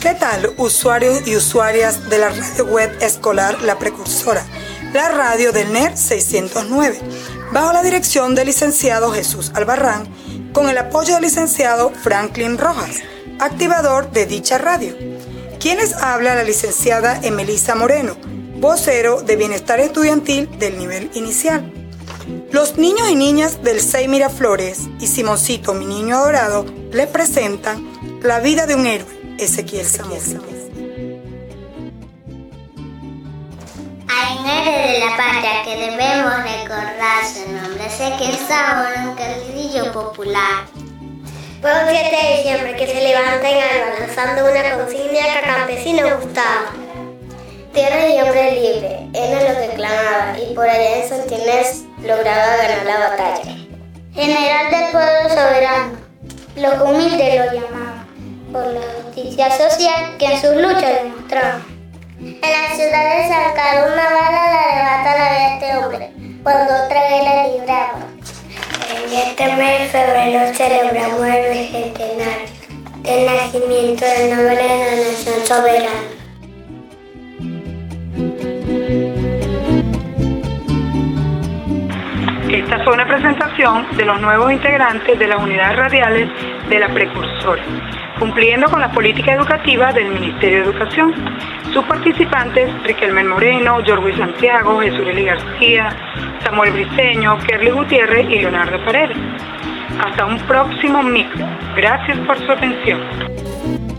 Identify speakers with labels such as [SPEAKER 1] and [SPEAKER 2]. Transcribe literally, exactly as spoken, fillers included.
[SPEAKER 1] ¿Qué tal, usuarios y usuarias de la radio web escolar La Precursora, la radio del N E R seiscientos nueve, bajo la dirección del licenciado Jesús Albarrán, con el apoyo del licenciado Franklin Rojas, activador de dicha radio? Quienes habla la licenciada Emelisa Moreno, vocero de Bienestar Estudiantil del nivel inicial. Los niños y niñas del C E I Miraflores y Simoncito, mi niño adorado, les presentan La vida de un héroe, Ezequiel Zamora.
[SPEAKER 2] Hay un héroe de la patria que debemos recordar su nombre, Ezequiel Zamora, un caudillo popular.
[SPEAKER 3] Fue un siete de diciembre que se levanta en Alba lanzando una consigna que a campesinos gustaba. Tierra y hombre libre, era lo que clamaba, y por allá en Santinés lograba ganar la batalla.
[SPEAKER 2] General del pueblo soberano, los humildes lo llamaban, por la justicia social que en sus luchas demostraban. En la ciudad de San Carlos una bala le arrebata la vida a este hombre, cuando otra vez la libraba.
[SPEAKER 3] En este mes de febrero celebramos el bicentenario del nacimiento del nombre de la nación soberana.
[SPEAKER 1] Esta fue una presentación de los nuevos integrantes de las unidades radiales de La Precursora, cumpliendo con la política educativa del Ministerio de Educación. Sus participantes, Riquelme Moreno, Jorge Santiago, Jesureli García, Samuel Briceño, Kerly Gutiérrez y Leonardo Paredes. Hasta un próximo micro. Gracias por su atención.